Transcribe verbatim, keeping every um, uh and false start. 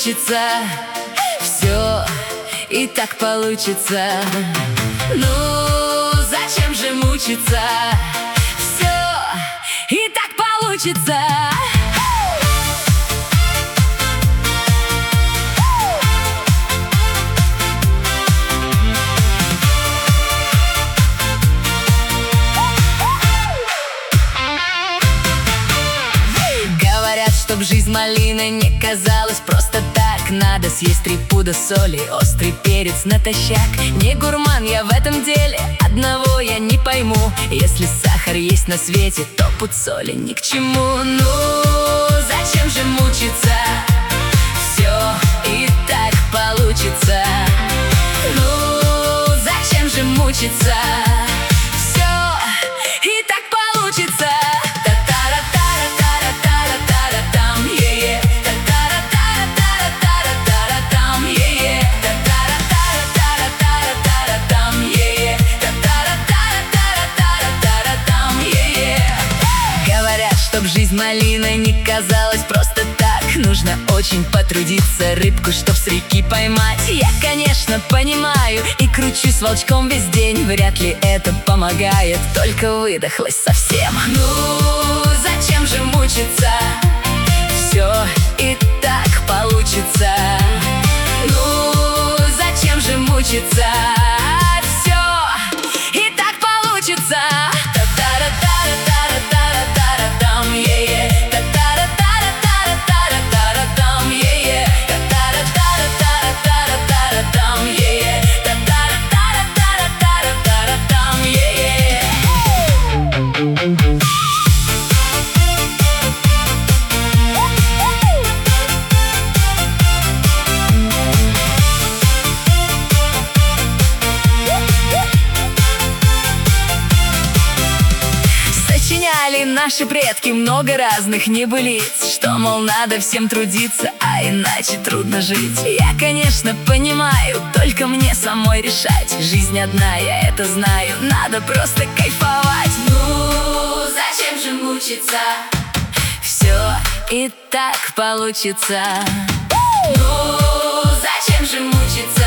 мучиться, все и так получится. Ну, зачем же мучиться, все и так получится. Чтоб жизнь малиной не казалась просто так, надо съесть три пуда соли, острый перец натощак. Не гурман я в этом деле, одного я не пойму: если сахар есть на свете, то пуд соли ни к чему. Ну, зачем же мучиться, все и так получится. Ну, зачем же мучиться, все и так получится. Чтоб жизнь малиной не казалась просто так, нужно очень потрудиться, рыбку чтоб с реки поймать. Я, конечно, понимаю и кручусь волчком весь день, вряд ли это помогает, только выдохлась совсем. Ну, зачем же мучиться, все и так получится. Ну, зачем же мучиться, все и так получится. Наши предки много разных небылиц, что, мол, надо всем трудиться, а иначе трудно жить. Я, конечно, понимаю, только мне самой решать. Жизнь одна, я это знаю, надо просто кайфовать. Ну, зачем же мучиться, все и так получится. Ну, зачем же мучиться,